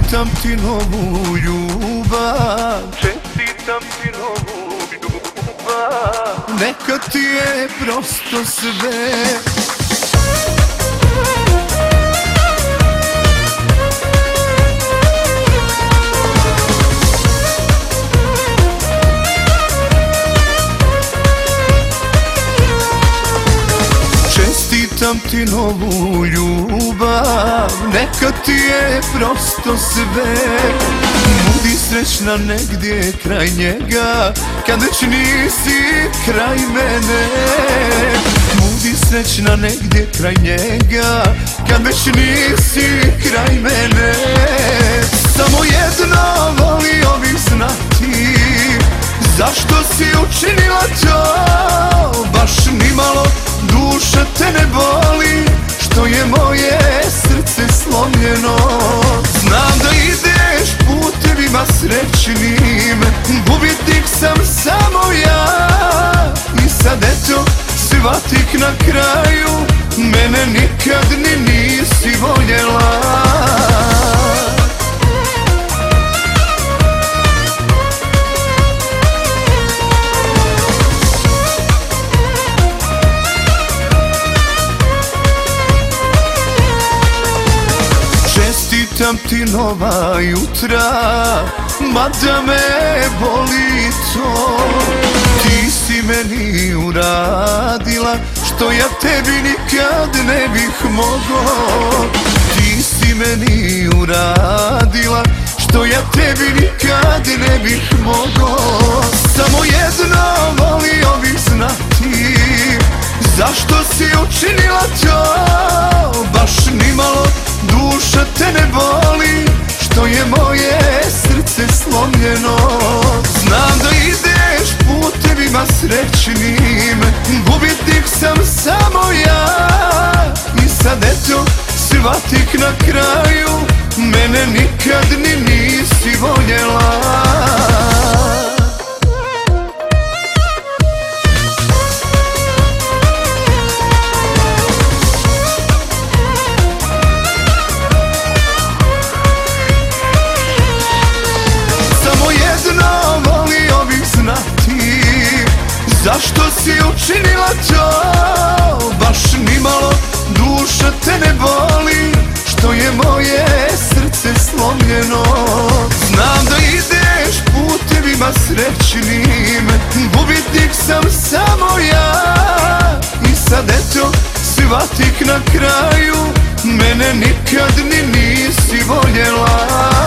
Čestitam ti novu ljubav, čestitam ti novu ljubav, neka ti je prosto sve. Čestitam ti novu ljubav, neka ti je prosto sve. Budi srećna negdje kraj njega, kad već nisi kraj mene. Budi srećna negdje kraj njega, kad već nisi kraj mene. Samo jedno volio bih znati, zašto si učinila to? Baš nimalo duša te ne boli, što je moje srce slomljeno. Znam da ideš putevima srećnim, gubitnik sam samo ja. I sad eto shvatih na kraju, mene nikad ni nisi voljela. Čestitam ti nova jutra, mada me boli to. Ti si meni uradila što ja tebi nikad ne bih mogao. Ti si meni uradila što ja tebi nikad ne bih mogao. Samo jedno volio bih znati, zašto si učinila to? Baš nimalo duša te ne boli, što je moje srce slomljeno. Znam da ideš putevima srećnim, gubitnik sam samo ja. I sad eto shvatih na kraju, mene nikad ni nisi voljela. Zašto si učinila to? Baš nimalo duša te ne boli, što je moje srce slomljeno. Znam da ideš putevima srećnim, gubitnik sam samo ja. I sad eto shvatih na kraju, mene nikad ni nisi voljela.